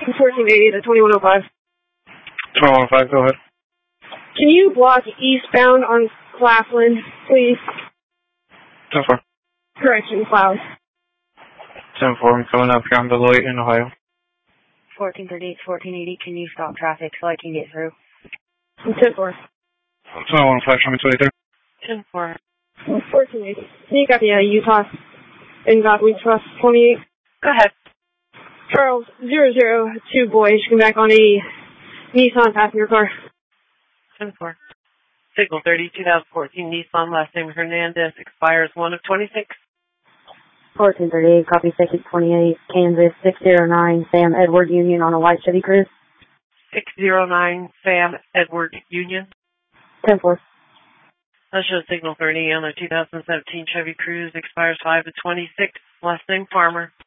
1480 to 2105. 2105, go ahead. Can you block eastbound on Claflin, please? 10-4. Correction, Cloud. 10-4, I'm coming up here on Beloit in Ohio. 1438 to 1480, can you stop traffic so I can get through? 10-4. 2115, show me 23. 10-4. 1480. You got the Utah and Godwin Trust 28. Go ahead. Charles 002 boys, come back on a Nissan passenger car. 10-4. Signal 30, 2014 Nissan, last name Hernandez, expires 1 of 26. 1438, copy ticket 28, Kansas 609, Sam Edward Union on a white Chevy Cruze. 609 Sam Edward Union. 10-4. That shows signal 30 on a 2017 Chevy Cruze, expires 5 of 26, last name Farmer.